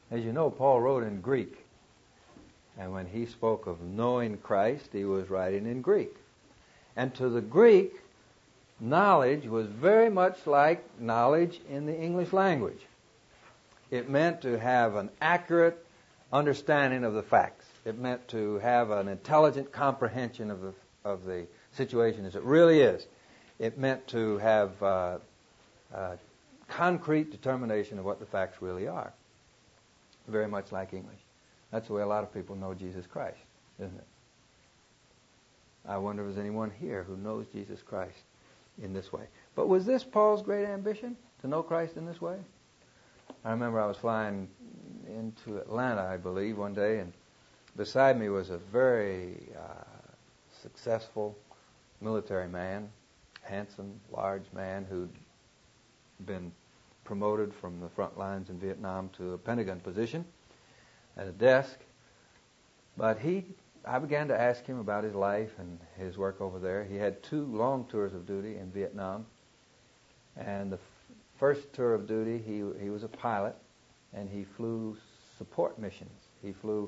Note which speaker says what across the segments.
Speaker 1: As you know, Paul wrote in Greek. And when he spoke of knowing Christ, he was writing in Greek. And to the Greek, knowledge was very much like knowledge in the English language. It meant to have an accurate understanding of the facts. It meant to have an intelligent comprehension of the situation as it really is. It meant to have concrete determination of what the facts really are. Very much like English. That's the way a lot of people know Jesus Christ, isn't it? I wonder if there's anyone here who knows Jesus Christ in this way. But was this Paul's great ambition, to know Christ in this way? I remember I was flying into Atlanta, I believe, one day, and beside me was a very successful military man, handsome, large man who'd been promoted from the front lines in Vietnam to a Pentagon position at a desk. But I began to ask him about his life and his work over there. He had 2 long tours of duty in Vietnam. And the first tour of duty, he was a pilot, and he flew support missions. He flew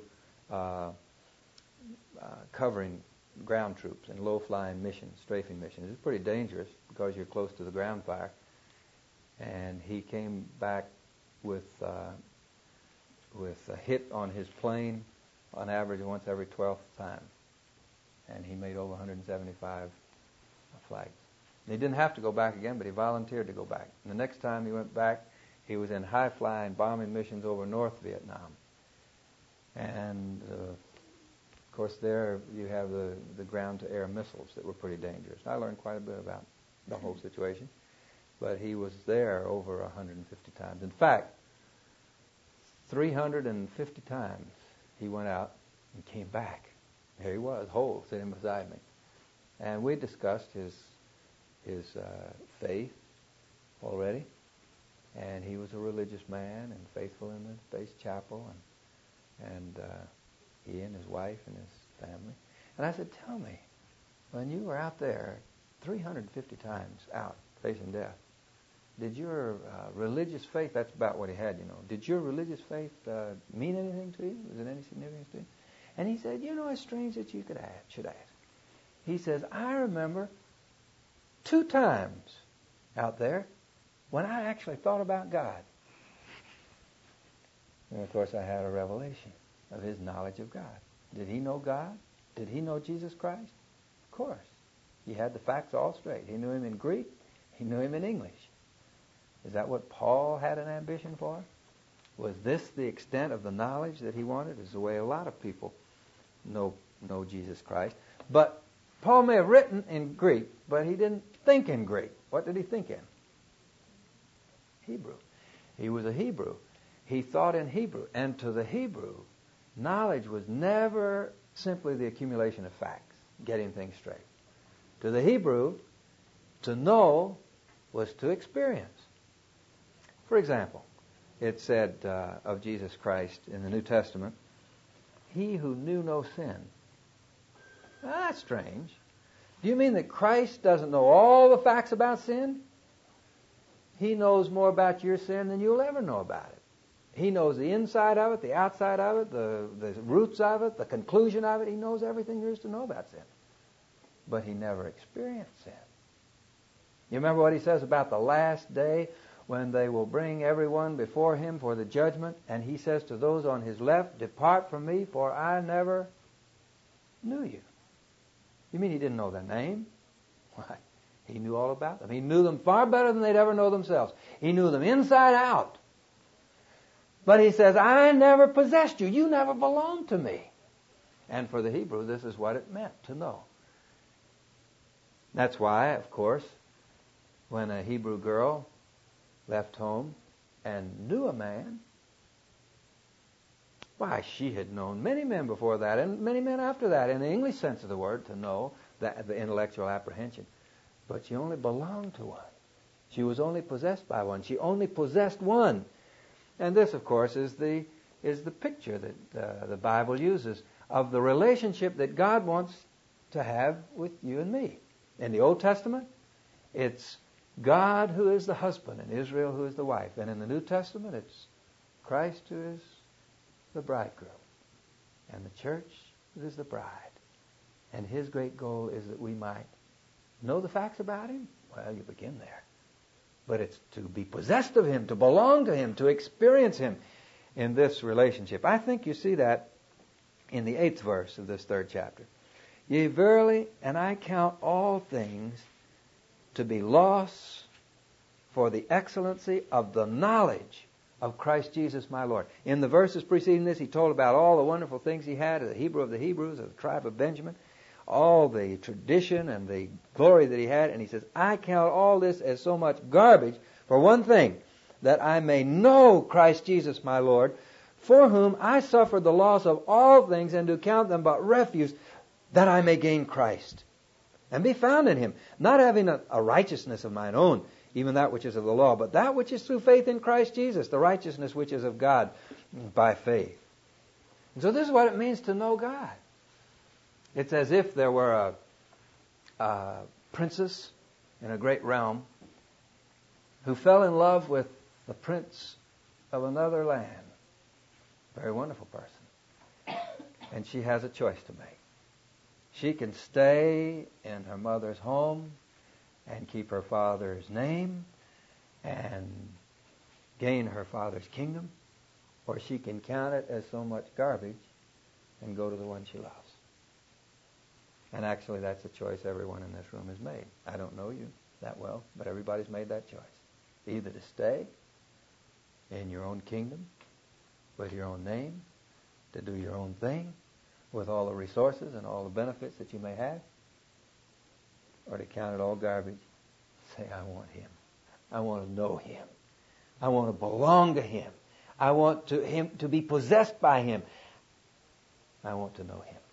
Speaker 1: covering ground troops in low-flying missions, strafing missions. It's pretty dangerous because you're close to the ground fire. And he came back with a hit on his plane on average once every 12th time. And he made over 175 flags. And he didn't have to go back again, but he volunteered to go back. And the next time he went back, he was in high-flying bombing missions over North Vietnam. And, of course, there you have the ground-to-air missiles that were pretty dangerous. I learned quite a bit about the whole situation. But he was there over 150 times. In fact, 350 times he went out and came back. There he was, whole, sitting beside me. And we discussed his faith already. And he was a religious man and faithful in the Faith Chapel. And he and his wife and his family. And I said, tell me, when you were out there 350 times out facing death, did your religious faith, that's about what he had, did your religious faith mean anything to you? Was it any significance to you? And he said, it's strange that you should ask. He says, I remember 2 times out there when I actually thought about God. And of course I had a revelation of his knowledge of God. Did he know God? Did he know Jesus Christ? Of course. He had the facts all straight. He knew him in Greek. He knew him in English. Is that what Paul had an ambition for? Was this the extent of the knowledge that he wanted? Is the way a lot of people know Jesus Christ. But Paul may have written in Greek, but he didn't think in Greek. What did he think in? Hebrew. He was a Hebrew. He thought in Hebrew. And to the Hebrew, knowledge was never simply the accumulation of facts, getting things straight. To the Hebrew, to know was to experience. For example, it said of Jesus Christ in the New Testament, he who knew no sin. Now, that's strange. Do you mean that Christ doesn't know all the facts about sin? He knows more about your sin than you'll ever know about it. He knows the inside of it, the outside of it, the roots of it, the conclusion of it. He knows everything there is to know about sin. But he never experienced sin. You remember what he says about the last day when they will bring everyone before him for the judgment, and he says to those on his left, depart from me, for I never knew you. You mean he didn't know their name? Why? He knew all about them. He knew them far better than they'd ever know themselves. He knew them inside out. But he says, I never possessed you. You never belonged to me. And for the Hebrew, this is what it meant to know. That's why, of course, when a Hebrew girl left home and knew a man, why, she had known many men before that and many men after that, in the English sense of the word, to know, that the intellectual apprehension. But she only belonged to one. She was only possessed by one. She only possessed one. And this, of course, is the picture that the Bible uses of the relationship that God wants to have with you and me. In the Old Testament, it's God who is the husband and Israel who is the wife. And in the New Testament, it's Christ who is the bridegroom. And the church is the bride. And his great goal is that we might know the facts about him. Well, you begin there. But it's to be possessed of him, to belong to him, to experience him in this relationship. I think you see that in the 8th verse of this 3rd chapter. Yea, verily, and I count all things to be loss for the excellency of the knowledge of Christ Jesus my Lord. In the verses preceding this, he told about all the wonderful things he had as a Hebrew of the Hebrews, of the tribe of Benjamin, all the tradition and the glory that he had. And he says, I count all this as so much garbage for one thing, that I may know Christ Jesus my Lord, for whom I suffered the loss of all things, and do count them but refuse, that I may gain Christ, and be found in him, not having a righteousness of mine own, even that which is of the law, but that which is through faith in Christ Jesus, the righteousness which is of God by faith. And so this is what it means to know God. It's as if there were a princess in a great realm who fell in love with the prince of another land. Very wonderful person. And she has a choice to make. She can stay in her mother's home and keep her father's name and gain her father's kingdom, or she can count it as so much garbage and go to the one she loves. And actually, that's a choice everyone in this room has made. I don't know you that well, but everybody's made that choice. Either to stay in your own kingdom with your own name, to do your own thing with all the resources and all the benefits that you may have, or to count it all garbage, say, I want him. I want to know him. I want to belong to him. I want him to be possessed by him. I want to know him.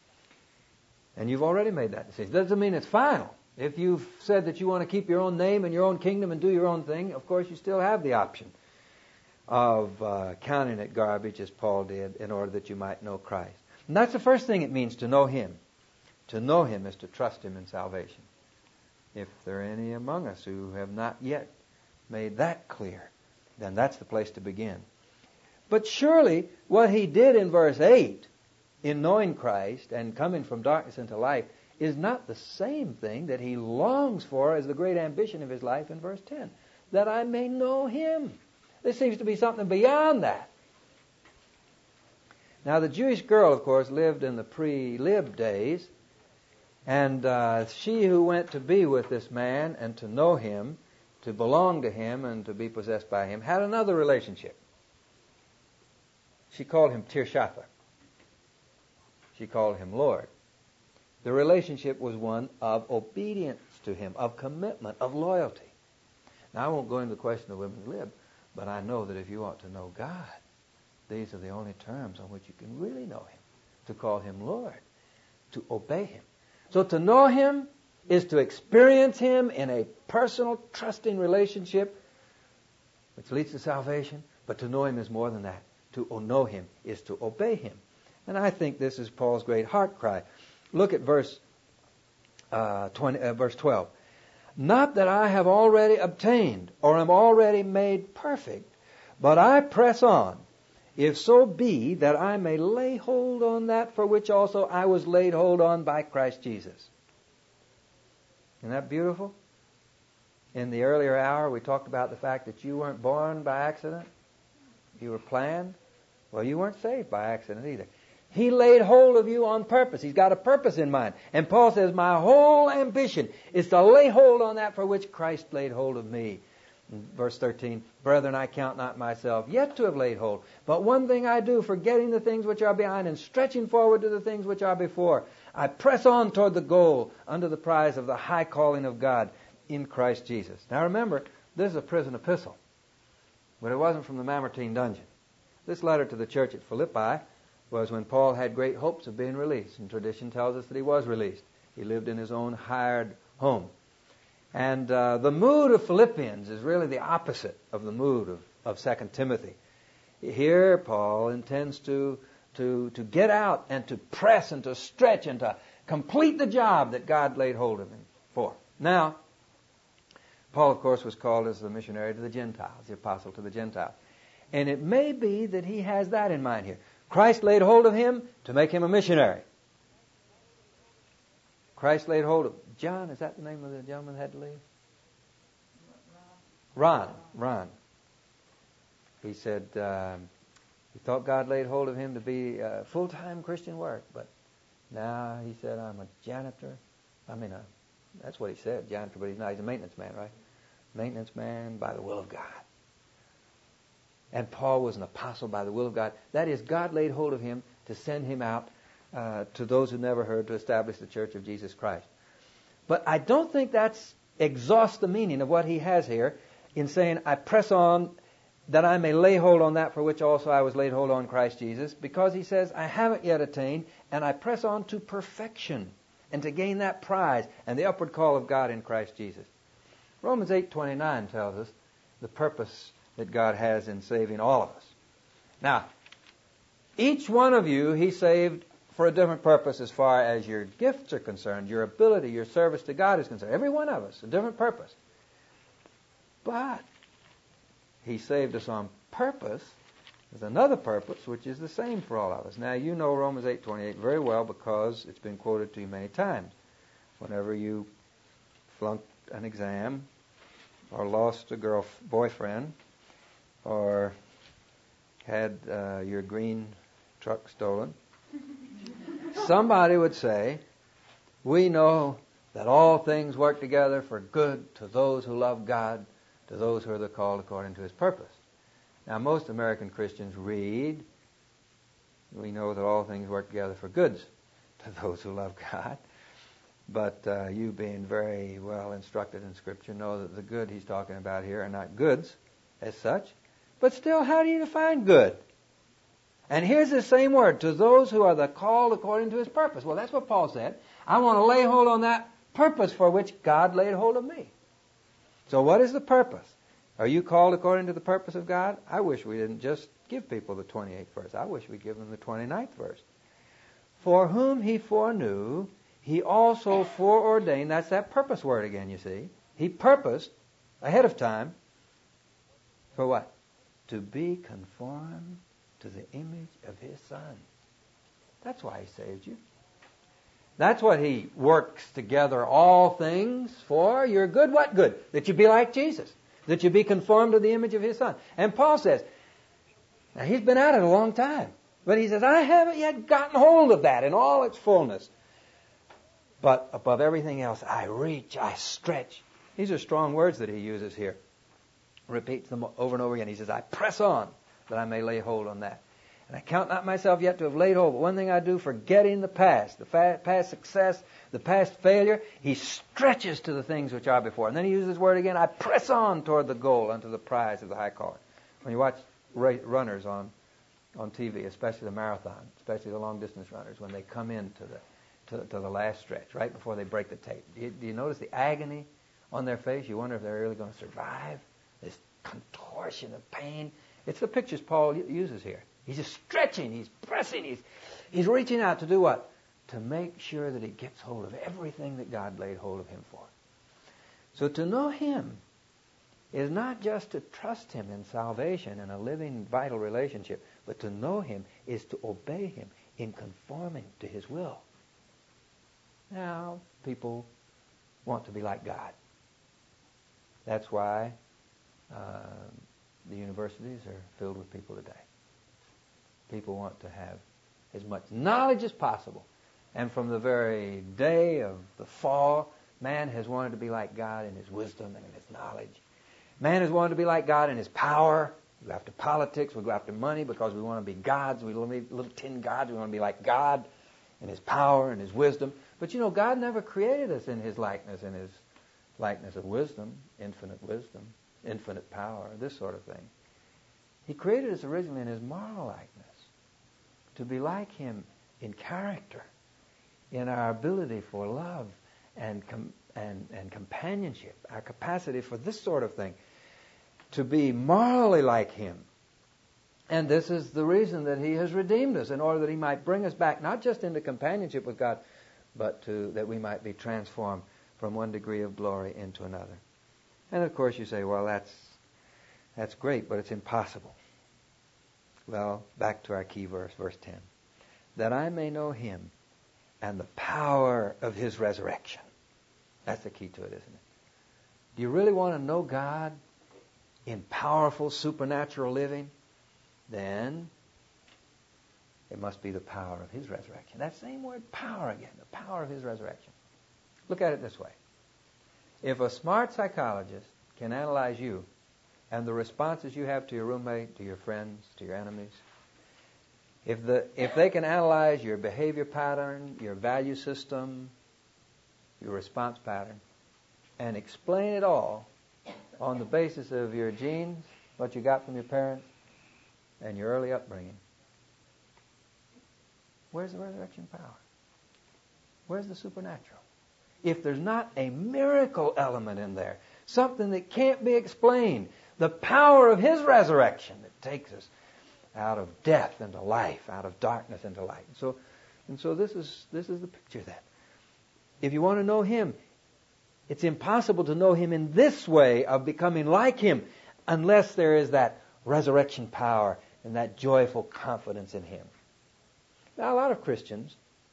Speaker 1: And you've already made that decision. Doesn't mean it's final. If you've said that you want to keep your own name and your own kingdom and do your own thing, of course you still have the option of counting it garbage, as Paul did, in order that you might know Christ. And that's the first thing it means to know him. To know him is to trust him in salvation. If there are any among us who have not yet made that clear, then that's the place to begin. But surely what he did in verse 8, in knowing Christ and coming from darkness into light, is not the same thing that he longs for as the great ambition of his life in verse 10. That I may know him. There seems to be something beyond that. Now the Jewish girl, of course, lived in the pre-lib days, and she who went to be with this man and to know him, to belong to him and to be possessed by him, had another relationship. She called him Tirshatha. She called him Lord. The relationship was one of obedience to him, of commitment, of loyalty. Now, I won't go into the question of women's lib, but I know that if you want to know God, these are the only terms on which you can really know him. To call him Lord, to obey him. So to know him is to experience him in a personal, trusting relationship, which leads to salvation. But to know him is more than that. To know him is to obey him. And I think this is Paul's great heart cry. Look at verse 12. Not that I have already obtained or am already made perfect, but I press on, if so be that I may lay hold on that for which also I was laid hold on by Christ Jesus. Isn't that beautiful? In the earlier hour, we talked about the fact that you weren't born by accident. You were planned. Well, you weren't saved by accident either. He laid hold of you on purpose. He's got a purpose in mind. And Paul says, my whole ambition is to lay hold on that for which Christ laid hold of me. In verse 13, brethren, I count not myself yet to have laid hold. But one thing I do, forgetting the things which are behind and stretching forward to the things which are before, I press on toward the goal under the prize of the high calling of God in Christ Jesus. Now remember, this is a prison epistle. But it wasn't from the Mamertine dungeon. This letter to the church at Philippi was when Paul had great hopes of being released. And tradition tells us that he was released. He lived in his own hired home. And the mood of Philippians is really the opposite of the mood of 2 Timothy. Here, Paul intends to get out and to press and to stretch and to complete the job that God laid hold of him for. Now, Paul, of course, was called as the missionary to the Gentiles, the apostle to the Gentiles. And it may be that he has that in mind here. Christ laid hold of him to make him a missionary. Christ laid hold of John. Is that the name of the gentleman that had to leave? Ron. He said he thought God laid hold of him to be full-time Christian work, but now he said, I'm a janitor. That's what he said, janitor, but he's not. He's a maintenance man, right? Maintenance man by the will of God. And Paul was an apostle by the will of God. That is, God laid hold of him to send him out to those who never heard to establish the Church of Jesus Christ. But I don't think that's exhausts the meaning of what he has here in saying, I press on that I may lay hold on that for which also I was laid hold on Christ Jesus, because he says, I haven't yet attained, and I press on to perfection and to gain that prize and the upward call of God in Christ Jesus. Romans 8:29 tells us the purpose that God has in saving all of us. Now, each one of you he saved for a different purpose as far as your gifts are concerned, your ability, your service to God is concerned. Every one of us, a different purpose. But he saved us on purpose. There's another purpose which is the same for all of us. Now, you know Romans 8:28 very well because it's been quoted to you many times. Whenever you flunked an exam or lost a boyfriend or had your green truck stolen, somebody would say, we know that all things work together for good to those who love God, to those who are called according to his purpose. Now, most American Christians read, we know that all things work together for goods to those who love God. But you being very well instructed in Scripture know that the good he's talking about here are not goods as such. But still, how do you define good? And here's the same word, to those who are the called according to his purpose. Well, that's what Paul said. I want to lay hold on that purpose for which God laid hold of me. So what is the purpose? Are you called according to the purpose of God? I wish we didn't just give people the 28th verse. I wish we'd give them the 29th verse. For whom he foreknew, he also foreordained. That's that purpose word again, you see. He purposed ahead of time for what? To be conformed to the image of his Son. That's why he saved you. That's what he works together all things for your good. What good? That you be like Jesus. That you be conformed to the image of his Son. And Paul says, now he's been at it a long time, but he says, I haven't yet gotten hold of that in all its fullness. But above everything else, I reach, I stretch. These are strong words that he uses here. Repeats them over and over again. He says, I press on that I may lay hold on that. And I count not myself yet to have laid hold. But one thing I do, forgetting the past success, the past failure, he stretches to the things which are before. And then he uses this word again, I press on toward the goal unto the prize of the high calling. When you watch runners on TV, especially the marathon, especially the long-distance runners, when they come into the last stretch, right before they break the tape, do you notice the agony on their face? You wonder if they're really going to survive this contortion of pain. It's the pictures Paul uses here. He's just stretching, he's pressing, he's reaching out to do what? To make sure that he gets hold of everything that God laid hold of him for. So to know him is not just to trust him in salvation and a living, vital relationship, but to know him is to obey him in conforming to his will. Now, people want to be like God. That's why the universities are filled with people today. People want to have as much knowledge as possible. And from the very day of the fall, man has wanted to be like God in his wisdom and in his knowledge. Man has wanted to be like God in his power. We go after politics, we go after money because we want to be gods. We want to be little tin gods. We want to be like God in his power and his wisdom. But you know, God never created us in his likeness of wisdom, infinite power, this sort of thing. He created us originally in his moral likeness, to be like him in character, in our ability for love and companionship, our capacity for this sort of thing, to be morally like him. And this is the reason that he has redeemed us, in order that he might bring us back, not just into companionship with God, but that we might be transformed from one degree of glory into another. And of course you say, well, that's great, but it's impossible. Well, back to our key verse, verse 10. That I may know him and the power of his resurrection. That's the key to it, isn't it? Do you really want to know God in powerful supernatural living? Then it must be the power of his resurrection. That same word, power again, the power of his resurrection. Look at it this way. If a smart psychologist can analyze you and the responses you have to your roommate, to your friends, to your enemies, if they can analyze your behavior pattern, your value system, your response pattern, and explain it all on the basis of your genes, what you got from your parents, and your early upbringing, where's the resurrection power? Where's the supernatural? If there's not a miracle element in there, something that can't be explained, the power of his resurrection that takes us out of death into life, out of darkness into light. And so this is the picture then. If you want to know him, it's impossible to know him in this way of becoming like him unless there is that resurrection power and that joyful confidence in him. Now, a lot of Christians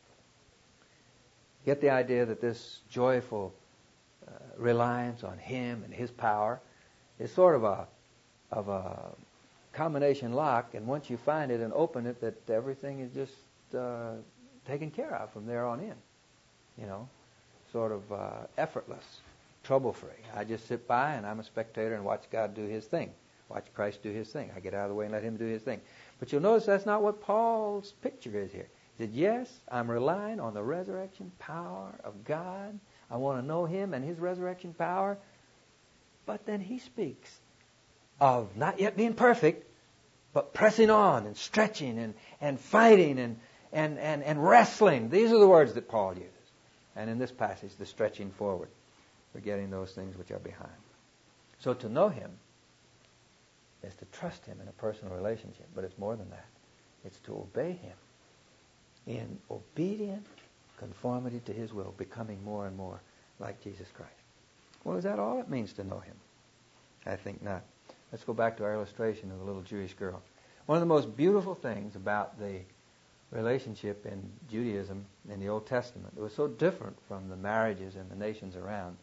Speaker 1: get the idea that this joyful reliance on him and his power is sort of a combination lock, and once you find it and open it, that everything is just taken care of from there on in. You know, sort of effortless, trouble-free. I just sit by and I'm a spectator and watch God do his thing. Watch Christ do his thing. I get out of the way and let him do his thing. But you'll notice that's not what Paul's picture is here. He said, yes, I'm relying on the resurrection power of God. I want to know him and his resurrection power. But then he speaks of not yet being perfect, but pressing on and stretching and fighting and wrestling. These are the words that Paul uses. And in this passage, the stretching forward, forgetting those things which are behind. So to know him is to trust him in a personal relationship, but it's more than that. It's to obey him in obedient conformity to his will, becoming more and more like Jesus Christ. Well, is that all it means to know him? I think not. Let's go back to our illustration of the little Jewish girl. One of the most beautiful things about the relationship in Judaism in the Old Testament, it was so different from the marriages in the nations around,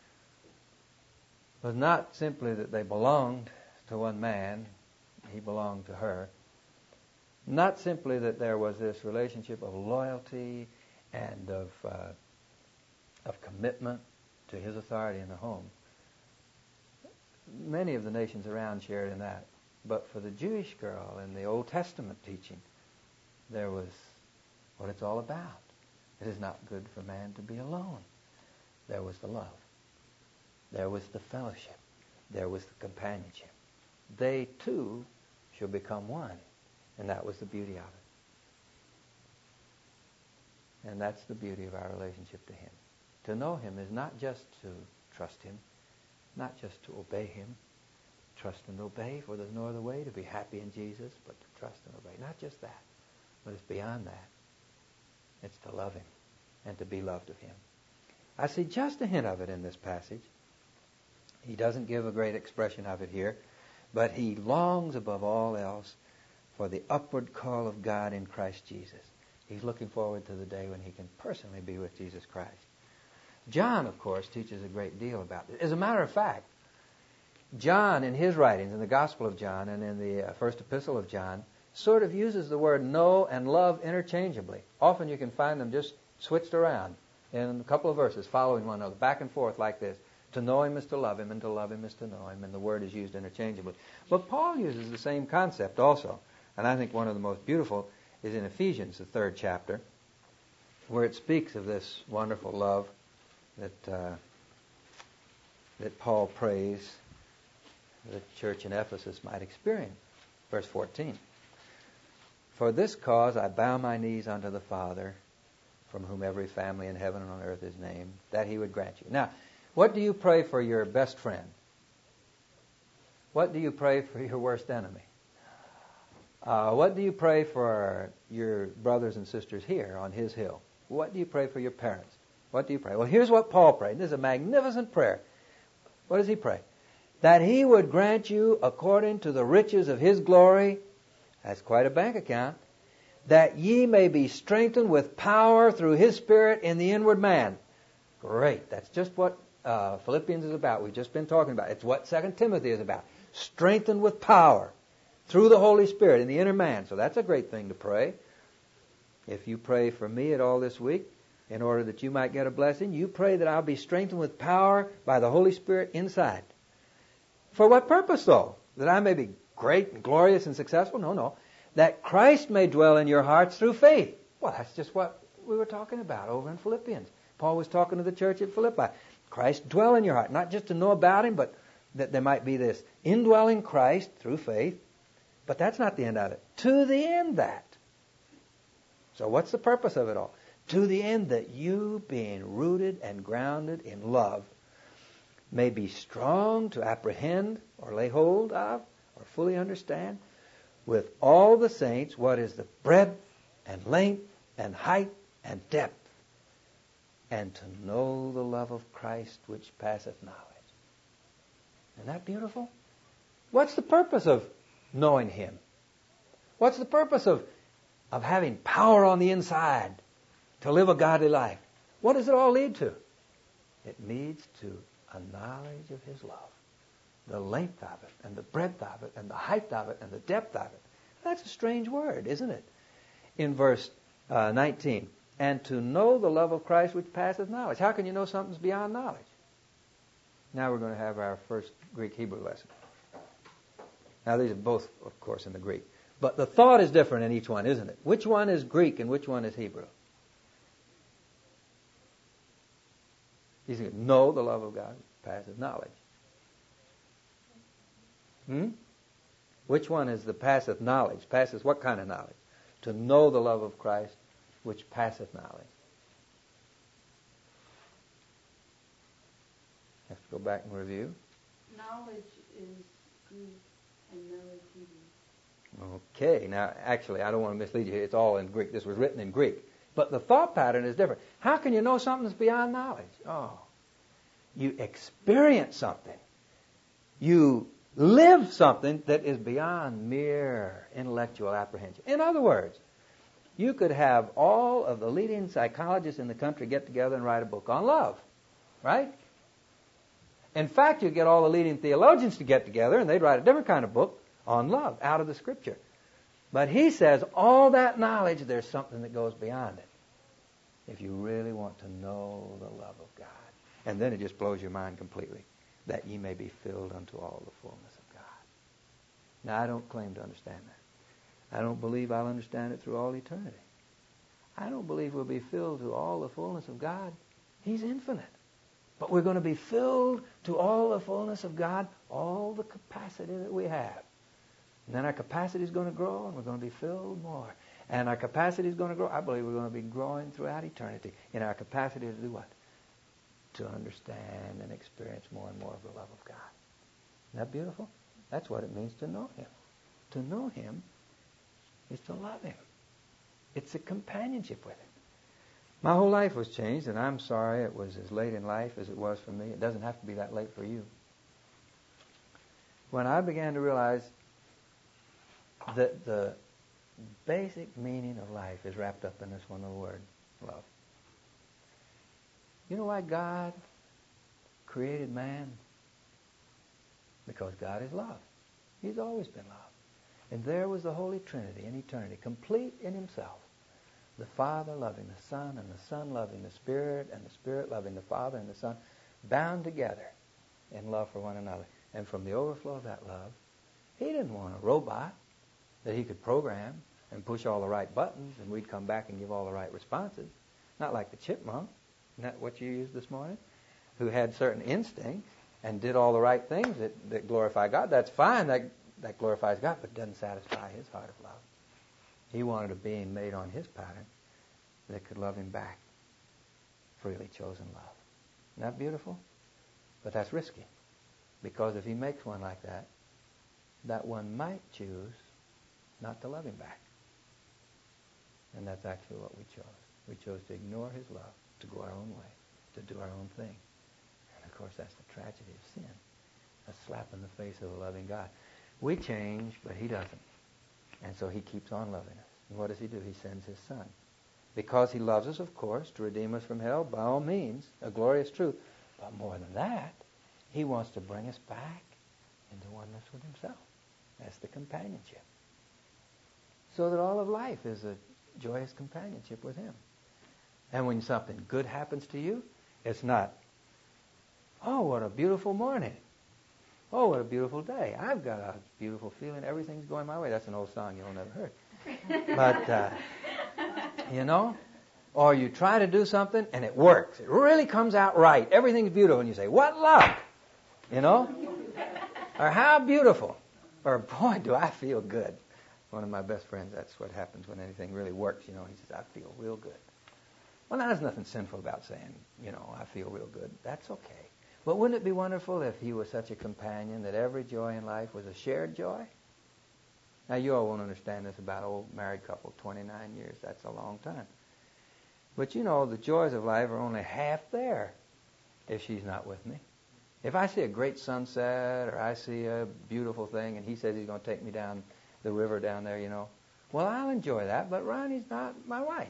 Speaker 1: was not simply that they belonged to one man, he belonged to her, not simply that there was this relationship of loyalty and of commitment to his authority in the home. Many of the nations around shared in that. But for the Jewish girl in the Old Testament teaching, there was what it's all about. It is not good for man to be alone. There was the love. There was the fellowship. There was the companionship. They too shall become one. And that was the beauty of it. And that's the beauty of our relationship to him. To know him is not just to trust him, not just to obey him. Trust and obey, for there's no other way to be happy in Jesus but to trust and obey. Not just that, but it's beyond that. It's to love him and to be loved of him. I see just a hint of it in this passage. He doesn't give a great expression of it here, but he longs above all else for the upward call of God in Christ Jesus. He's looking forward to the day when he can personally be with Jesus Christ. John, of course, teaches a great deal about this. As a matter of fact, John, in his writings, in the Gospel of John and in the first epistle of John, sort of uses the word know and love interchangeably. Often you can find them just switched around in a couple of verses following one another, back and forth like this. To know him is to love him, and to love him is to know him, and the word is used interchangeably. But Paul uses the same concept also, and I think one of the most beautiful is in Ephesians, the 3rd chapter, where it speaks of this wonderful love that Paul prays the church in Ephesus might experience. Verse 14. For this cause I bow my knees unto the Father, from whom every family in heaven and on earth is named, that he would grant you. Now, what do you pray for your best friend? What do you pray for your worst enemy? What do you pray for your brothers and sisters here on his hill? What do you pray for your parents? What do you pray? Well, here's what Paul prayed. This is a magnificent prayer. What does he pray? That he would grant you, according to the riches of his glory That's quite a bank account. That ye may be strengthened with power through His Spirit in the inward man. Great. That's just what Philippians is about. We've just been talking about. It's what 2 Timothy is about. Strengthened with power through the Holy Spirit in the inner man. So that's a great thing to pray. If you pray for me at all this week, in order that you might get a blessing, you pray that I'll be strengthened with power by the Holy Spirit inside. For what purpose, though? That I may be great and glorious and successful? No. That Christ may dwell in your hearts through faith. Well, that's just what we were talking about over in Philippians. Paul was talking to the church at Philippi. Christ dwell in your heart. Not just to know about Him, but that there might be this indwelling Christ through faith. But that's not the end of it. To the end that. So what's the purpose of it all? To the end that you, being rooted and grounded in love, may be strong to apprehend or lay hold of or fully understand with all the saints what is the breadth and length and height and depth, and to know the love of Christ which passeth knowledge. Isn't that beautiful? What's the purpose of knowing Him? What's the purpose of having power on the inside to live a godly life? What does it all lead to? It leads to a knowledge of His love. The length of it, and the breadth of it, and the height of it, and the depth of it. That's a strange word, isn't it? In verse 19, and to know the love of Christ which passeth knowledge. How can you know something's beyond knowledge? Now we're going to have our first Greek-Hebrew lesson. Now these are both, of course, in the Greek. But the thought is different in each one, isn't it? Which one is Greek and which one is Hebrew? He's going to know the love of God passes knowledge. Which one is the passeth knowledge? Passes what kind of knowledge? To know the love of Christ which passeth knowledge. Have to go back and review.
Speaker 2: Knowledge is Greek and knowledge Hebrew.
Speaker 1: Okay, now actually I don't want to mislead you here. It's all in Greek. This was written in Greek. But the thought pattern is different. How can you know something's beyond knowledge? Oh, you experience something. You live something that is beyond mere intellectual apprehension. In other words, you could have all of the leading psychologists in the country get together and write a book on love, right? In fact, you get all the leading theologians to get together and they'd write a different kind of book on love out of the Scripture. But he says all that knowledge, there's something that goes beyond it. If you really want to know the love of God. And then it just blows your mind completely. That ye may be filled unto all the fullness of God. Now, I don't claim to understand that. I don't believe I'll understand it through all eternity. I don't believe we'll be filled to all the fullness of God. He's infinite. But we're going to be filled to all the fullness of God, all the capacity that we have. And then our capacity is going to grow, and we're going to be filled more. And our capacity is going to grow. I believe we're going to be growing throughout eternity in our capacity to do what? To understand and experience more and more of the love of God. Isn't that beautiful? That's what it means to know Him. To know Him is to love Him. It's a companionship with Him. My whole life was changed, and I'm sorry it was as late in life as it was for me. It doesn't have to be that late for you. When I began to realize that the basic meaning of life is wrapped up in this one little word, love. You know why God created man? Because God is love. He's always been love. And there was the Holy Trinity in eternity, complete in Himself. The Father loving the Son, and the Son loving the Spirit, and the Spirit loving the Father and the Son, bound together in love for one another. And from the overflow of that love, He didn't want a robot that He could program and push all the right buttons and we'd come back and give all the right responses. Not like the chipmunk, isn't that what you used this morning? Who had certain instincts and did all the right things that glorify God. That's fine, that glorifies God, but doesn't satisfy His heart of love. He wanted a being made on His pattern that could love Him back. Freely chosen love. Isn't that beautiful? But that's risky. Because if He makes one like that, that one might choose not to love Him back. And that's actually what we chose. We chose to ignore His love, to go our own way, to do our own thing. And of course that's the tragedy of sin. A slap in the face of a loving God. We change, but He doesn't. And so he keeps on loving us. And what does he do? He sends his Son. Because he loves us, of course, to redeem us from hell, by all means, a glorious truth. But more than that, he wants to bring us back into oneness with himself. That's the companionship. So that all of life is a joyous companionship with him. And when something good happens to you, it's not, oh, what a beautiful morning. Oh, what a beautiful day. I've got a beautiful feeling. Everything's going my way. That's an old song you'll never heard. But, or you try to do something and it works. It really comes out right. Everything's beautiful. And you say, what luck? Or how beautiful. Or, boy, do I feel good. One of my best friends, that's what happens when anything really works. He says, I feel real good. Well, there's nothing sinful about saying, I feel real good. That's okay. But wouldn't it be wonderful if he was such a companion that every joy in life was a shared joy? Now, you all won't understand this about old married couple, 29 years. That's a long time. But, the joys of life are only half there if she's not with me. If I see a great sunset or I see a beautiful thing and he says he's going to take me down the river down there, well, I'll enjoy that, but Ronnie's not my wife,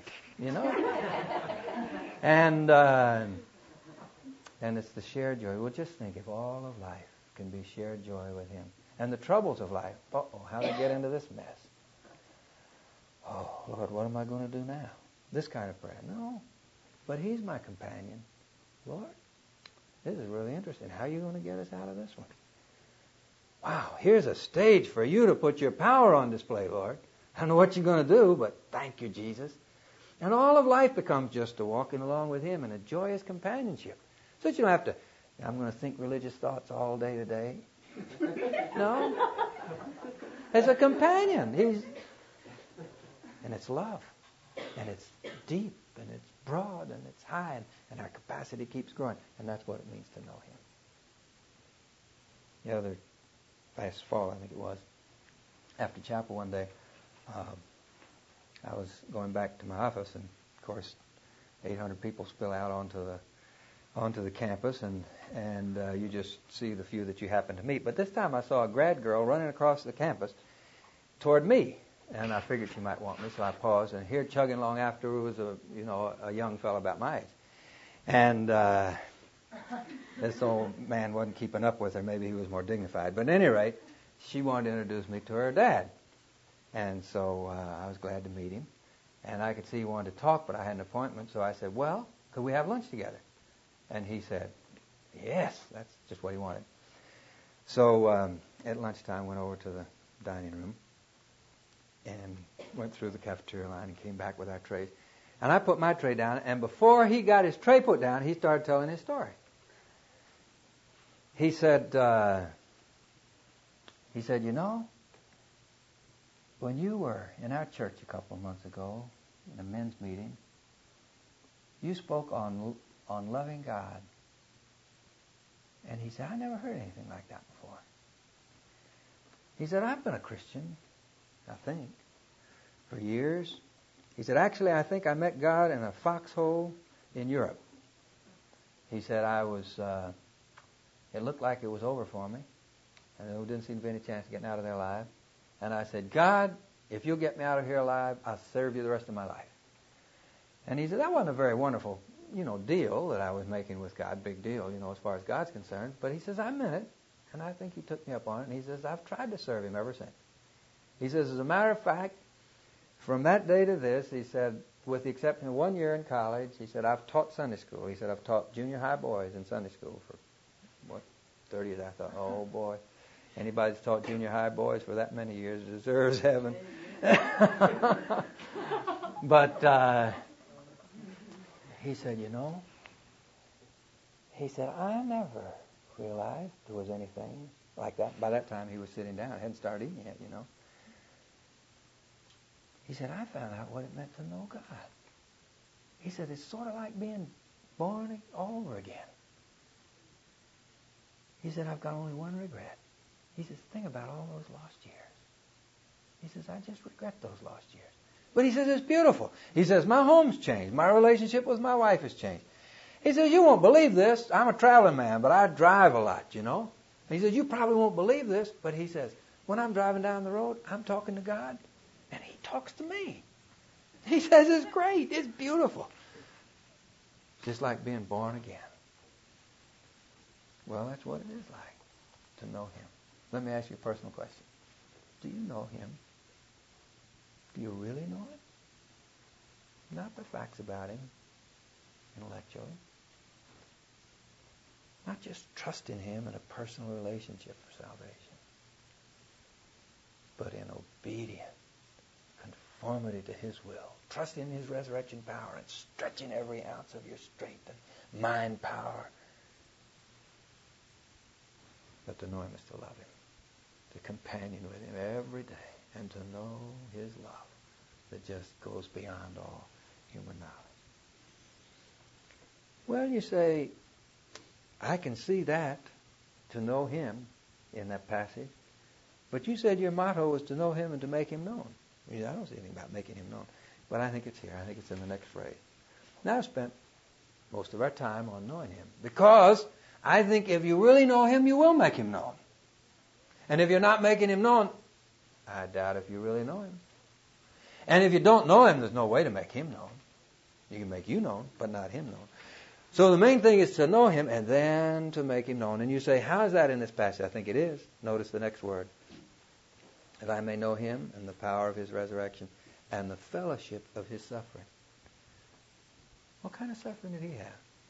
Speaker 1: And it's the shared joy. Well, just think if all of life can be shared joy with him. And the troubles of life, how do I get into this mess? Oh, Lord, what am I going to do now? This kind of prayer. No, but he's my companion. Lord, this is really interesting. How are you going to get us out of this one? Wow, here's a stage for you to put your power on display, Lord. I don't know what you're going to do, but thank you, Jesus. And all of life becomes just a walking along with him in a joyous companionship. So that you don't have to, I'm going to think religious thoughts all day today. No. As a companion. And it's love. And it's deep. And it's broad. And it's high. And our capacity keeps growing. And that's what it means to know him. Last fall, I think it was, after chapel one day, I was going back to my office. And, of course, 800 people spill out onto the campus, and you just see the few that you happen to meet. But this time I saw a grad girl running across the campus toward me, and I figured she might want me, so I paused, and here chugging along after her was a young fellow about my age. And this old man wasn't keeping up with her. Maybe he was more dignified. But at any rate, she wanted to introduce me to her dad. And so I was glad to meet him. And I could see he wanted to talk, but I had an appointment, so I said, well, could we have lunch together? And he said, yes, that's just what he wanted. So at lunchtime, went over to the dining room and went through the cafeteria line and came back with our trays. And I put my tray down, and before he got his tray put down, he started telling his story. He said, when you were in our church a couple of months ago, in a men's meeting, you spoke on loving God. And he said, I never heard anything like that before. He said, I've been a Christian, I think, for years. He said, actually, I think I met God in a foxhole in Europe. He said, it looked like it was over for me. And there didn't seem to be any chance of getting out of there alive. And I said, God, if you'll get me out of here alive, I'll serve you the rest of my life. And he said, that wasn't a very wonderful, deal that I was making with God, big deal, as far as God's concerned. But he says, I meant it. And I think he took me up on it. And he says, I've tried to serve him ever since. He says, as a matter of fact, from that day to this, he said, with the exception of 1 year in college, he said, I've taught Sunday school. He said, I've taught junior high boys in Sunday school for, 30 years. I thought, oh, boy. Anybody that's taught junior high boys for that many years deserves heaven. But he said, he said, I never realized there was anything like that. By that time, he was sitting down. Hadn't started eating yet, He said, I found out what it meant to know God. He said, it's sort of like being born all over again. He said, I've got only one regret. He says, think about all those lost years. He says, I just regret those lost years. But he says, it's beautiful. He says, my home's changed. My relationship with my wife has changed. He says, you won't believe this. I'm a traveling man, but I drive a lot, He says, you probably won't believe this, but he says, when I'm driving down the road, I'm talking to God, And he talks to me. He says it's great. It's beautiful. Just like being born again. Well, that's what it is like to know him. Let me ask you a personal question. Do you know him? Do you really know him? Not the facts about him intellectually. Not just trusting him in a personal relationship for salvation, but in obedience, conformity to his will, trusting in his resurrection power and stretching every ounce of your strength and mind power. But to know him is to love him, to companion with him every day, and to know his love that just goes beyond all human knowledge. Well, you say, I can see that, to know him in that passage. But you said your motto was to know him and to make him known. I don't see anything about making him known. But I think it's here. I think it's in the next phrase. Now, I've spent most of our time on knowing him. Because I think if you really know him, you will make him known. And if you're not making him known, I doubt if you really know him. And if you don't know him, there's no way to make him known. You can make you known, but not him known. So the main thing is to know him and then to make him known. And you say, how is that in this passage? I think it is. Notice the next word. That I may know him and the power of his resurrection and the fellowship of his suffering. What kind of suffering did he have?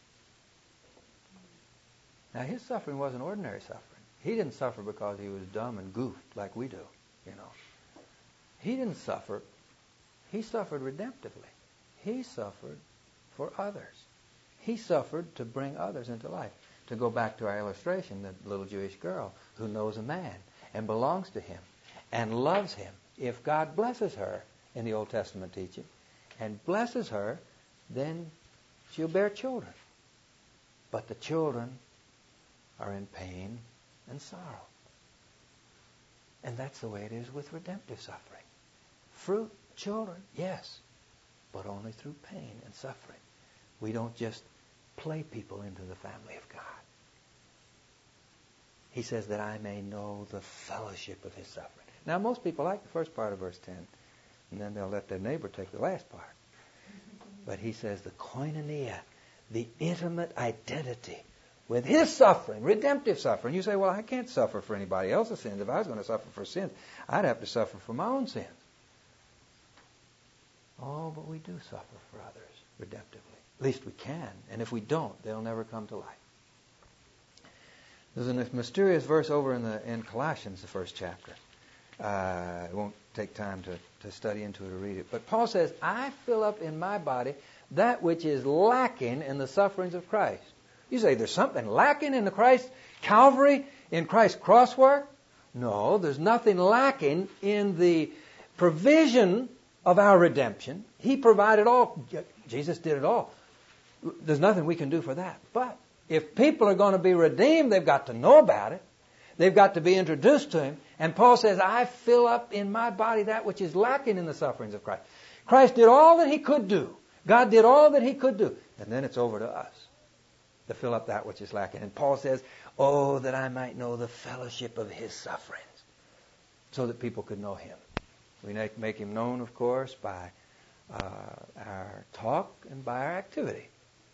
Speaker 1: Now, his suffering wasn't ordinary suffering. He didn't suffer because he was dumb and goofed like we do, you know. He didn't suffer. He suffered redemptively. He suffered for others. He suffered to bring others into life. To go back to our illustration, the little Jewish girl who knows a man and belongs to him and loves him. If God blesses her in the Old Testament teaching and blesses her, then she'll bear children. But the children are in pain and sorrow. And that's the way it is with redemptive suffering. Fruit, children, yes, but only through pain and suffering. We don't just play people into the family of God. He says that I may know the fellowship of his suffering. Now, most people like the first part of verse 10, and then they'll let their neighbor take the last part. But he says the koinonia, the intimate identity with his suffering, redemptive suffering. You say, well, I can't suffer for anybody else's sins. If I was going to suffer for sins, I'd have to suffer for my own sins. Oh, but we do suffer for others redemptively. At least we can. And if we don't, they'll never come to life. There's a mysterious verse over in Colossians, the first chapter. It won't take time to study into it or read it. But Paul says, I fill up in my body that which is lacking in the sufferings of Christ. You say, there's something lacking in the Christ Calvary, in Christ's cross work? No, there's nothing lacking in the provision of our redemption. He provided all. Jesus did it all. There's nothing we can do for that. But if people are going to be redeemed, they've got to know about it. They've got to be introduced to him. And Paul says, I fill up in my body that which is lacking in the sufferings of Christ. Christ did all that he could do. God did all that he could do. And then it's over to us to fill up that which is lacking. And Paul says, oh, that I might know the fellowship of his sufferings, so that people could know him. We make him known, of course, by our talk and by our activity.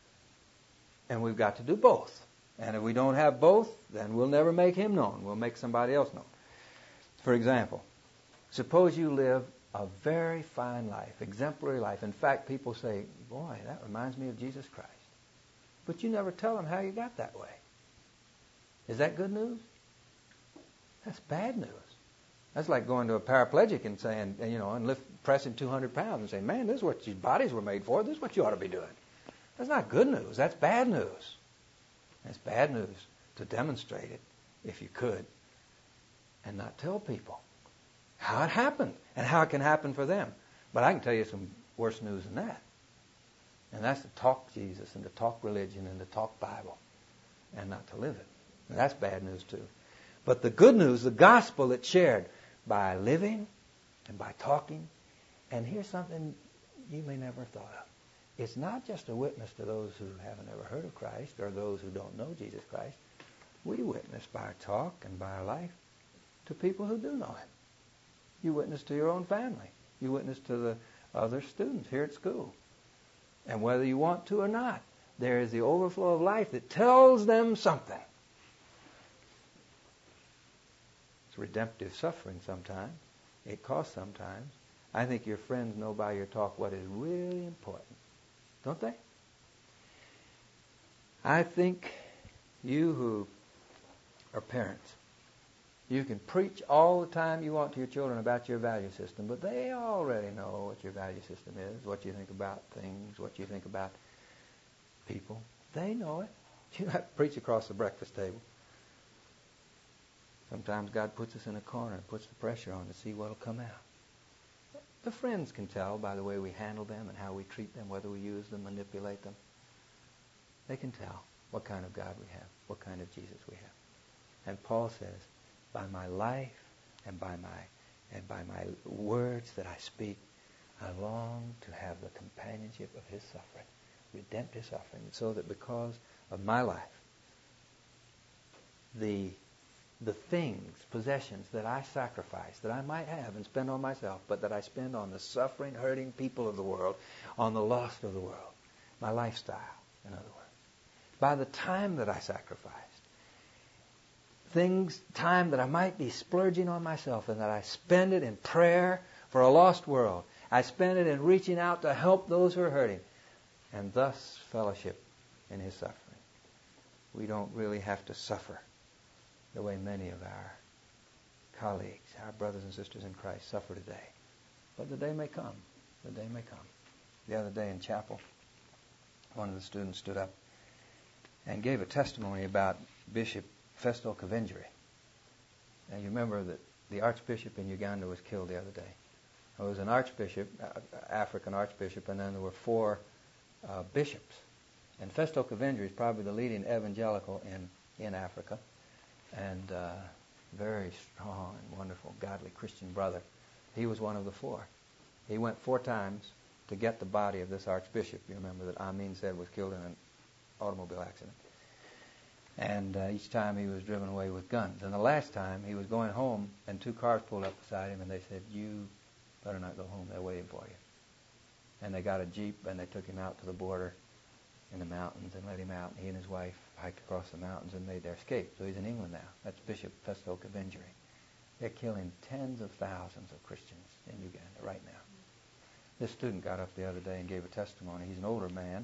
Speaker 1: And we've got to do both. And if we don't have both, then we'll never make him known. We'll make somebody else known. For example, suppose you live a very fine life, exemplary life. In fact, people say, boy, that reminds me of Jesus Christ. But you never tell them how you got that way. Is that good news? That's bad news. That's like going to a paraplegic and saying, and pressing 200 pounds and saying, man, this is what your bodies were made for. This is what you ought to be doing. That's not good news. That's bad news. That's bad news to demonstrate it, if you could, and not tell people how it happened and how it can happen for them. But I can tell you some worse news than that. And that's to talk Jesus and to talk religion and to talk Bible and not to live it. And that's bad news too. But the good news, the gospel that's shared by living and by talking, and here's something you may never have thought of. It's not just a witness to those who haven't ever heard of Christ or those who don't know Jesus Christ. We witness by our talk and by our life to people who do know him. You witness to your own family. You witness to the other students here at school. And whether you want to or not, there is the overflow of life that tells them something. It's redemptive suffering sometimes. It costs sometimes. I think your friends know by your talk what is really important. Don't they? I think you who are parents, you can preach all the time you want to your children about your value system, but they already know what your value system is, what you think about things, what you think about people. They know it. You don't have to preach across the breakfast table. Sometimes God puts us in a corner and puts the pressure on to see what will come out. The friends can tell by the way we handle them and how we treat them, whether we use them, manipulate them. They can tell what kind of God we have, what kind of Jesus we have. And Paul says, by my life and by my words that I speak, I long to have the companionship of his suffering, redemptive suffering, so that because of my life, the things, possessions that I sacrifice, that I might have and spend on myself, but that I spend on the suffering, hurting people of the world, on the lost of the world, my lifestyle, in other words. By the time that I sacrificed, time that I might be splurging on myself, and that I spend it in prayer for a lost world. I spend it in reaching out to help those who are hurting, and thus fellowship in his suffering. We don't really have to suffer the way many of our colleagues, our brothers and sisters in Christ, suffer today. But the day may come. The day may come. The other day in chapel, one of the students stood up and gave a testimony about Bishop Festo Kavengere. Now you remember that the Archbishop in Uganda was killed the other day. There was an Archbishop, African Archbishop, and then there were 4 bishops. And Festo Kavengere is probably the leading evangelical in Africa, and very strong and wonderful, godly Christian brother. He was one of the 4. He went 4 times to get the body of this Archbishop. You remember that Amin said was killed in an automobile accident. And each time he was driven away with guns. And the last time he was going home, and 2 cars pulled up beside him, and they said, "You better not go home. They're waiting for you." And they got a jeep, and they took him out to the border in the mountains and let him out. And he and his wife hiked across the mountains and made their escape. So he's in England now. That's Bishop Festo Kavengere. They're killing tens of thousands of Christians in Uganda right now. This student got up the other day and gave a testimony. He's an older man.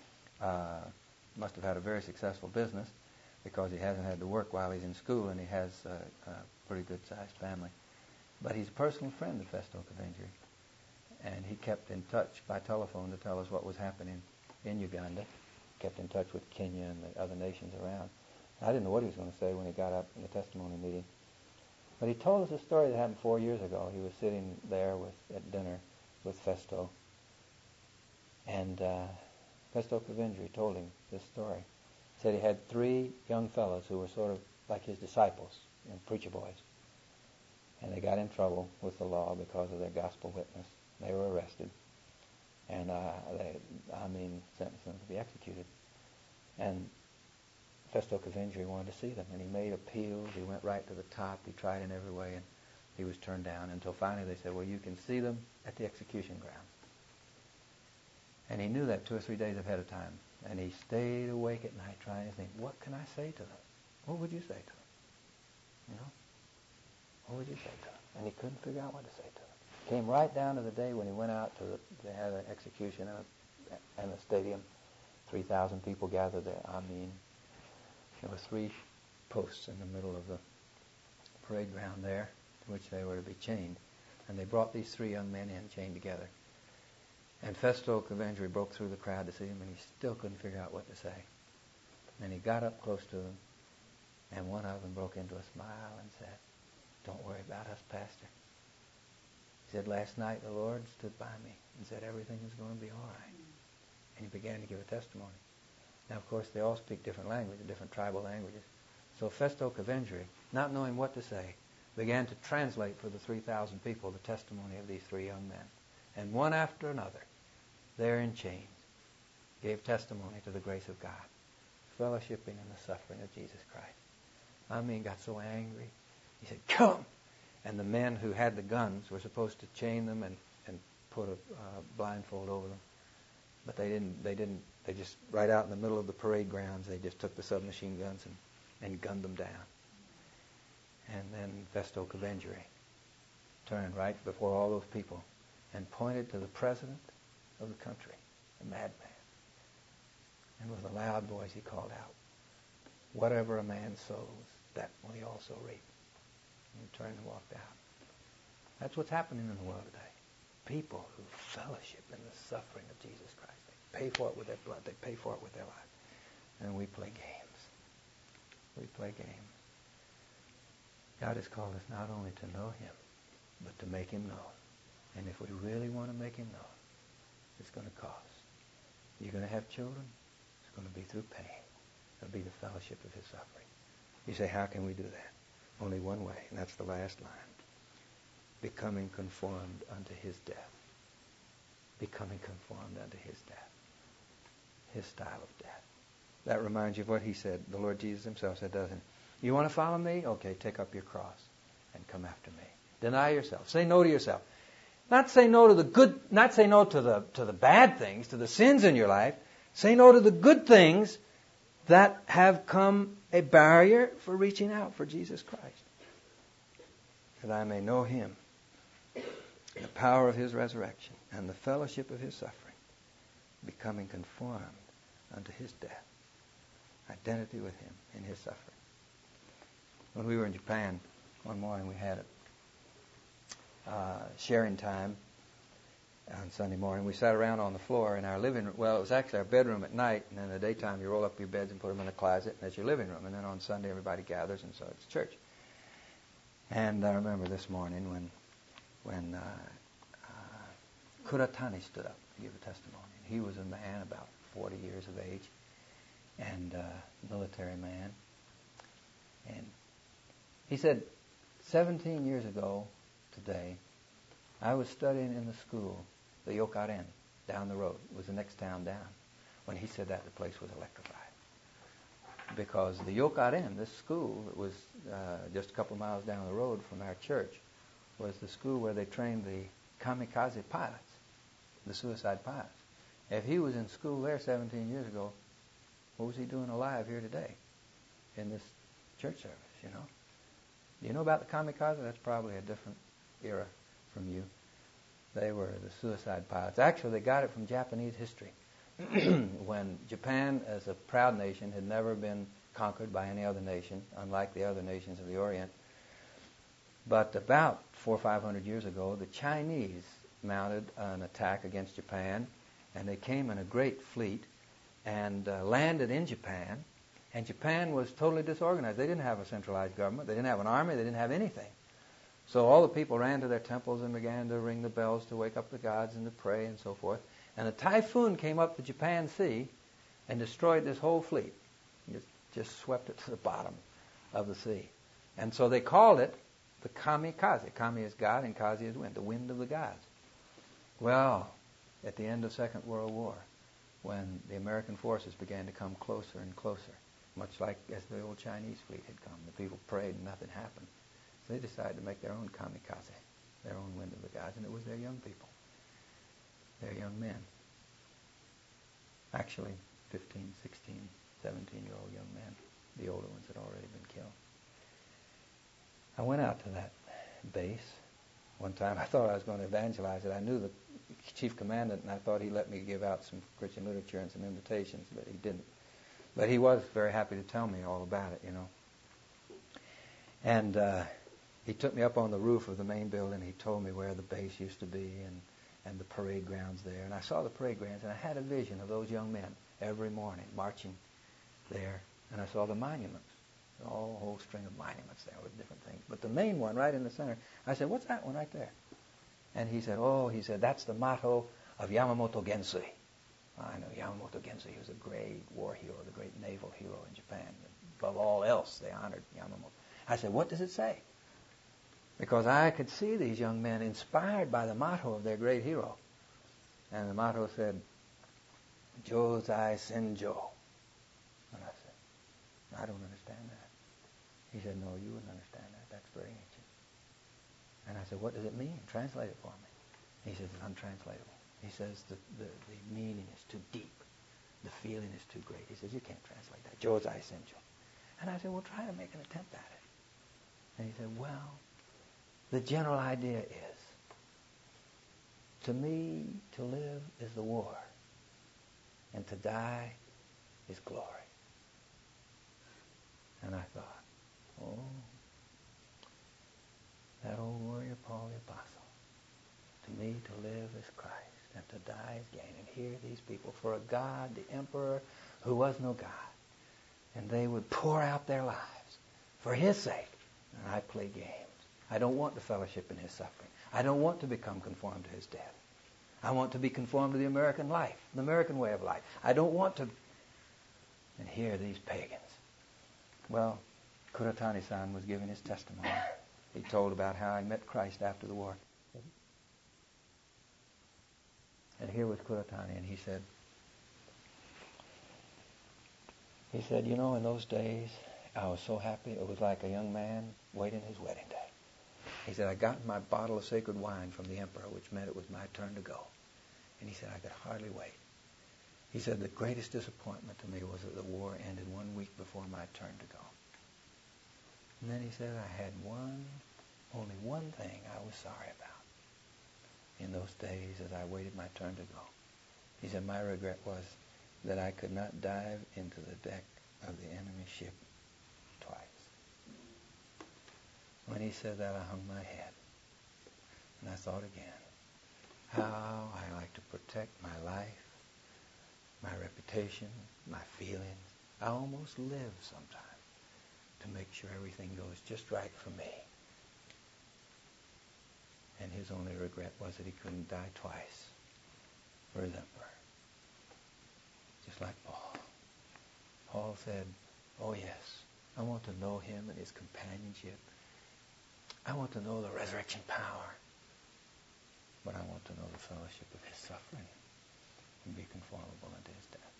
Speaker 1: Must have had a very successful business, because he hasn't had to work while he's in school, and he has a pretty good-sized family. But he's a personal friend of Festo Kavengere, and he kept in touch by telephone to tell us what was happening in Uganda, kept in touch with Kenya and the other nations around. I didn't know what he was going to say when he got up in the testimony meeting, but he told us a story that happened 4 years ago. He was sitting there at dinner with Festo, and Festo Kavengere told him this story. Said he had 3 young fellows who were sort of like his disciples, preacher boys. And they got in trouble with the law because of their gospel witness. They were arrested. And sentenced them to be executed. And Festo Kavengere wanted to see them. And he made appeals. He went right to the top. He tried in every way. And he was turned down until finally they said, "Well, you can see them at the execution grounds." And he knew that 2 or 3 days ahead of time. And he stayed awake at night trying to think, what can I say to them? What would you say to them? You know? What would you say to them? And he couldn't figure out what to say to them. Came right down to the day when he went out they had an execution in a stadium. 3,000 people gathered there. There were 3 posts in the middle of the parade ground there, to which they were to be chained. And they brought these 3 young men in, chained together. And Festo Kavengere broke through the crowd to see him, and he still couldn't figure out what to say. And he got up close to them, and one of them broke into a smile and said, "Don't worry about us, Pastor." He said, "Last night the Lord stood by me and said everything is going to be all right." And he began to give a testimony. Now, of course, they all speak different languages, different tribal languages. So Festo Kavengere, not knowing what to say, began to translate for the 3,000 people the testimony of these 3 young men. And one after another, there in chains, gave testimony to the grace of God, fellowshipping in the suffering of Jesus Christ. Got so angry. He said, "Come!" And the men who had the guns were supposed to chain them and put a blindfold over them. But they didn't. They just, right out in the middle of the parade grounds, they just took the submachine guns and gunned them down. And then Festo Cavengere turned right before all those people and pointed to the president of the country, a madman. And with a loud voice he called out, "Whatever a man sows, that will he also reap." And he turned and walked out. That's what's happening in the world today. People who fellowship in the suffering of Jesus Christ. They pay for it with their blood. They pay for it with their life. And we play games. We play games. God has called us not only to know Him, but to make Him known. And if we really want to make Him known, it's going to cost. You're going to have children. It's going to be through pain. It'll be the fellowship of His suffering. You say, how can we do that? Only one way, and that's the last line. Becoming conformed unto His death. Becoming conformed unto His death. His style of death. That reminds you of what He said. The Lord Jesus Himself said, doesn't it? You want to follow me? Okay, take up your cross and come after me. Deny yourself. Say no to yourself. Not say no to the good, not say no to the bad things, to the sins in your life. Say no to the good things that have come a barrier for reaching out for Jesus Christ. That I may know Him, the power of His resurrection, and the fellowship of His suffering, becoming conformed unto His death. Identity with Him in His suffering. When we were in Japan, one morning we had a sharing time on Sunday morning. We sat around on the floor in our living room. Well, it was actually our bedroom at night, and then in the daytime you roll up your beds and put them in a closet, and that's your living room. And then on Sunday everybody gathers, and so it's church. And I remember this morning when Kuratani stood up to give a testimony. He was a man about 40 years of age, and military man. And he said, 17 years ago today, I was studying in the school, the Yokaren, down the road. It was the next town down. When he said that, the place was electrified. Because the Yokaren, this school that was just a couple of miles down the road from our church, was the school where they trained the kamikaze pilots, the suicide pilots. If he was in school there 17 years ago, what was he doing alive here today in this church service, you know? Do you know about the kamikaze? That's probably a different era from you. They were the suicide pilots. Actually, they got it from Japanese history. When Japan, as a proud nation, had never been conquered by any other nation, unlike the other nations of the Orient. But about 400 or 500 years ago, the Chinese mounted an attack against Japan, and they came in a great fleet and landed in Japan. And Japan was totally disorganized. They didn't have a centralized government. They didn't have an army. They didn't have anything. So all the people ran to their temples and began to ring the bells to wake up the gods and to pray and so forth. And a typhoon came up the Japan Sea and destroyed this whole fleet. Just swept it to the bottom of the sea. And so they called it the kamikaze. Kami is God and kaze is wind, the wind of the gods. Well, at the end of the Second World War, when the American forces began to come closer and closer, much like as the old Chinese fleet had come, the people prayed and nothing happened. So they decided to make their own kamikaze, their own wind of the gods, and it was their young people, their young men. Actually, 15, 16, 17-year-old young men. The older ones had already been killed. I went out to that base one time. I thought I was going to evangelize it. I knew the chief commandant, and I thought he'd let me give out some Christian literature and some invitations, but he didn't. But he was very happy to tell me all about it, you know. And he took me up on the roof of the main building. He told me where the base used to be and the parade grounds there. And I saw the parade grounds, and I had a vision of those young men every morning marching there. And I saw the monuments, a whole string of monuments there with different things. But the main one right in the center, I said, what's that one right there? And he said, that's the motto of Yamamoto Gensui. I know Yamamoto Gensui was a great war hero, the great naval hero in Japan. Above all else, they honored Yamamoto. I said, what does it say? Because I could see these young men inspired by the motto of their great hero. And the motto said, Jōzai Senjō. And I said, I don't understand that. He said, no, you wouldn't understand that. That's very ancient. And I said, what does it mean? Translate it for me. He says it's untranslatable. He says the meaning is too deep. The feeling is too great. He says, you can't translate that. Joe's essential. And I said, well, try to make an attempt at it. And he said, well, the general idea is, to me, to live is the war, and to die is glory. And I thought, oh, that old warrior Paul the Apostle. To me, to live is Christ, and to die is gain. And here these people, for a God, the emperor, who was no God, and they would pour out their lives for his sake. And I play games. I don't want the fellowship in his suffering. I don't want to become conformed to his death. I want to be conformed to the American life, the American way of life. I don't want to... And here these pagans. Well, Kuratani-san was giving his testimony. He told about how he met Christ after the war. And here was Kuratani, and he said, you know, in those days, I was so happy. It was like a young man waiting his wedding day. He said, I got my bottle of sacred wine from the emperor, which meant it was my turn to go. And he said, I could hardly wait. He said, the greatest disappointment to me was that the war ended 1 week before my turn to go. And then he said, I had only one thing I was sorry about in those days as I waited my turn to go. He said, my regret was that I could not dive into the deck of the enemy ship twice. When he said that, I hung my head. And I thought again, how I like to protect my life, my reputation, my feelings. I almost live sometimes to make sure everything goes just right for me. And his only regret was that he couldn't die twice for his emperor. Just like Paul. Paul said, oh yes, I want to know him and his companionship. I want to know the resurrection power. But I want to know the fellowship of his suffering and be conformable unto his death.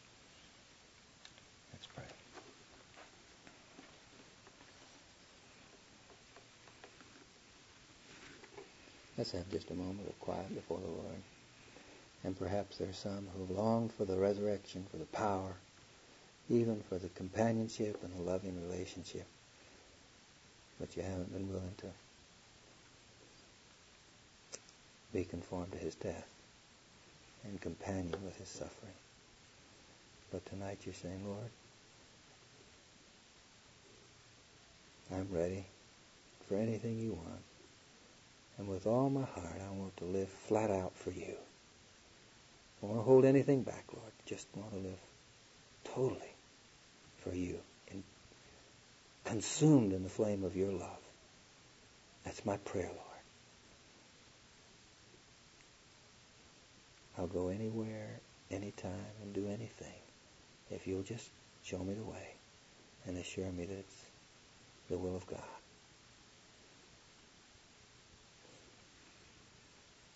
Speaker 1: Let's pray. Let's have just a moment of quiet before the Lord. And perhaps there's some who long for the resurrection, for the power, even for the companionship and the loving relationship, but you haven't been willing to be conformed to his death and companion with his suffering. But tonight you're saying, Lord, I'm ready for anything you want. And with all my heart, I want to live flat out for you. I don't want to hold anything back, Lord. Just want to live totally for you and consumed in the flame of your love. That's my prayer, Lord. I'll go anywhere, anytime, and do anything if you'll just show me the way and assure me that it's the will of God.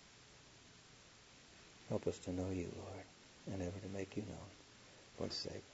Speaker 1: Help us to know you, Lord, and ever to make you known. For His sake.